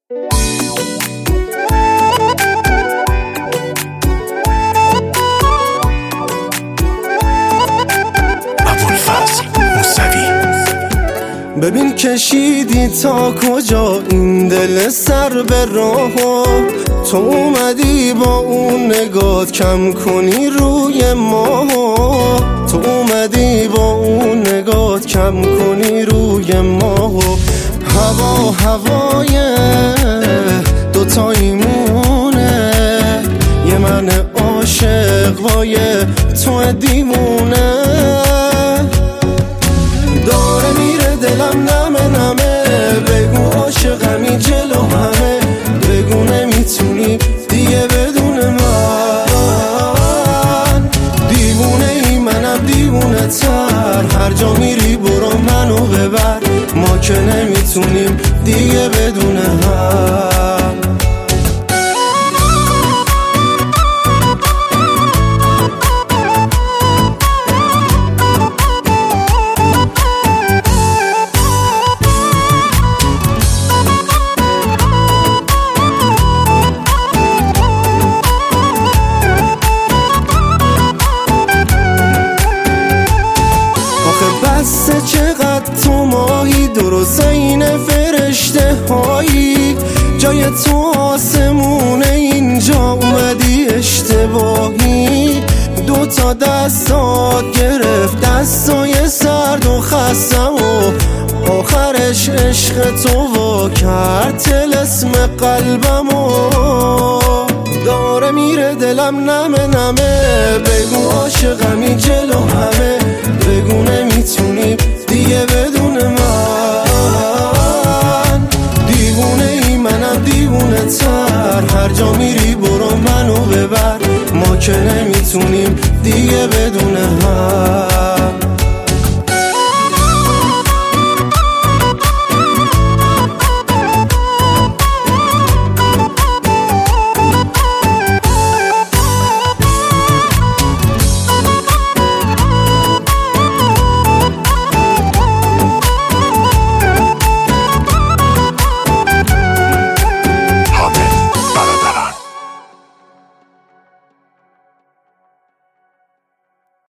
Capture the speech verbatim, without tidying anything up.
ببین کشیدی تا کجا این دل سر به راهو، تو اومدی با اون نگات کم کنی روی ما، تو اومدی با اون نگات کم کنی روی ما. هوا هوای دوتاییمونه، یه من عاشق با یه تو دیوونه، داره میره دلم نمه نمه، بگو عاشقمی جلو همه، بگو نمیتونی دیگه بدون من، دیوونه ای منم دیوونه تر، هر جا میری برو منو ببر، ما که نمیتونیم دیگه بدون هم. بسه چقدر تو ماهی درست این فرشته هایی، جای تو آسمونه اینجا اومدی اشتباهی، دو تا دستات گرفت دستای سرد و خستم و آخرش عشق تو وا کرد طلسم قلبمو، داره میره دلم نمه نمه، بگو عاشقمی جلو همه، بگو نمیتونی دیگه بدون من، دیوونه ای منم دیوونه تر، هر جا میری برو منو ببر، ما که نمیتونیم دیگه بدون هم.